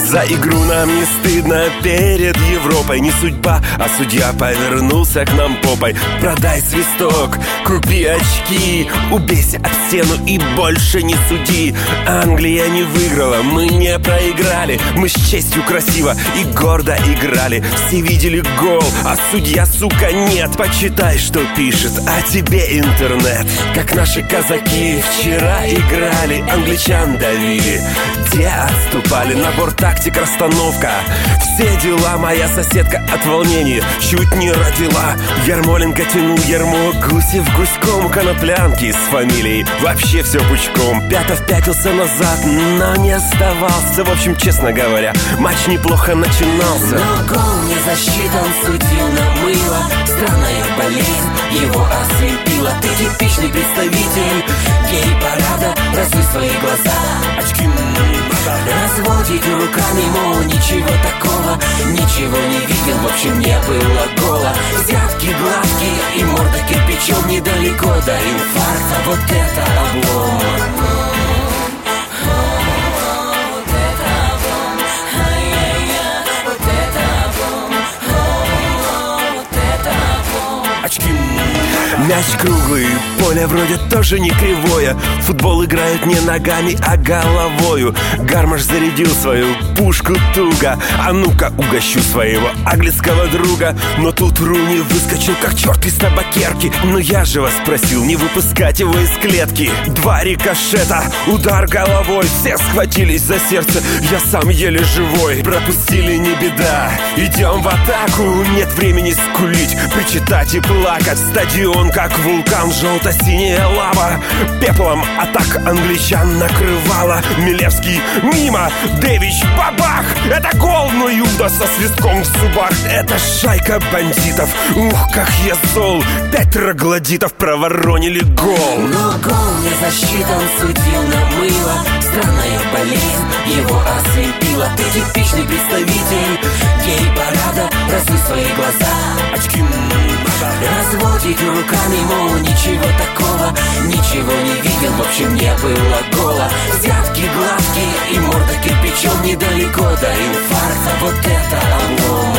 За игру нам не стыдно перед Европой. Не судьба, а судья повернулся к нам попой. Продай свисток, купи очки, убейся об стену и больше не суди. Англия не выиграла, мы не проиграли. Мы с честью красиво и гордо играли. Все видели гол, а судья, сука, нет. Почитай, что пишет о тебе интернет. Как наши казаки вчера играли, англичан давили, те отступали. Набор тактик, расстановка, все дела. Моя соседка от волнения чуть не родила. Ярмоленко тянул ярмо, Гусев гуськом. Коноплянки с фамилией, вообще все пучком. Пятов пятился назад, но не сдавался. В общем, честно говоря, матч неплохо начинался. Но гол не засчитан, судью намыло. Странная болезнь его ослепила. Ты типичный представитель гей-парада. Разуй свои глаза, очки надо разводить руками, мол, ничего такого, ничего не видел, в общем, не было гола. Взятки гладкие и морда кирпичом, недалеко до инфаркта, вот это облом. Мяч круглый, поле вроде тоже не кривое. Футбол играют не ногами, а головою. Гармаш зарядил свою пушку туго. А ну-ка угощу своего английского друга. Но тут Руни выскочил как черт из табакерки. Но я же вас просил не выпускать его из клетки. Два рикошета, удар головой. Все схватились за сердце, я сам еле живой. Пропустили, не беда, идем в атаку. Нет времени скулить, причитать и плакать. Стадион как вулкан, желто-синяя лава. Пеплом атак англичан накрывала. Милевский мимо, Дэвич бабах. Это гол, но Юда со свистком в зубах. Это шайка бандитов, ух, как я зол. 5 троглодитов проворонили гол. Но гол не засчитан, судью намыло. Странная болезнь его ослепила. Ты типичный представитель гей-парада. Разуй свои глаза, очки надо разводить руками, мол, ничего такого, ничего не видел, в общем, не было гола. Взятки гладкие и морда кирпичом, недалеко до инфаркта, вот это облом.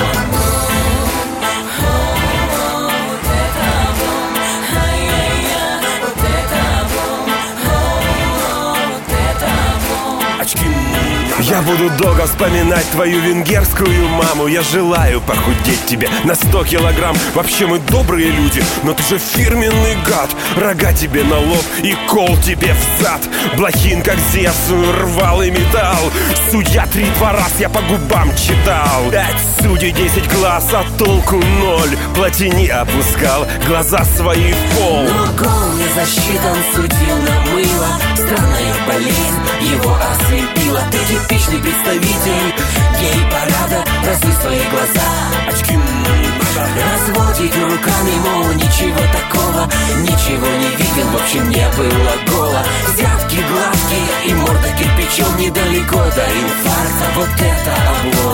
Я буду долго вспоминать твою венгерскую маму. Я желаю похудеть тебе на 100 килограмм. Вообще мы добрые люди, но ты же фирменный гад. Рога тебе на лоб и кол тебе в зад. Блохин как Зевс рвал и металл. Судья 3-2 раз я по губам читал. 5 судей, 10 глаз, а толку 0. Платини опускал глаза свои в пол. Но гол не засчитан, судью намыло. Странная болезнь его ослепила. Ты типичный представитель гей-парада. Разуй свои глаза, очки надо разводить руками, мол, ничего такого, ничего не видел, в общем, не было гола. Взятки гладкие и морда кирпичом, недалеко до инфаркта, вот это облом.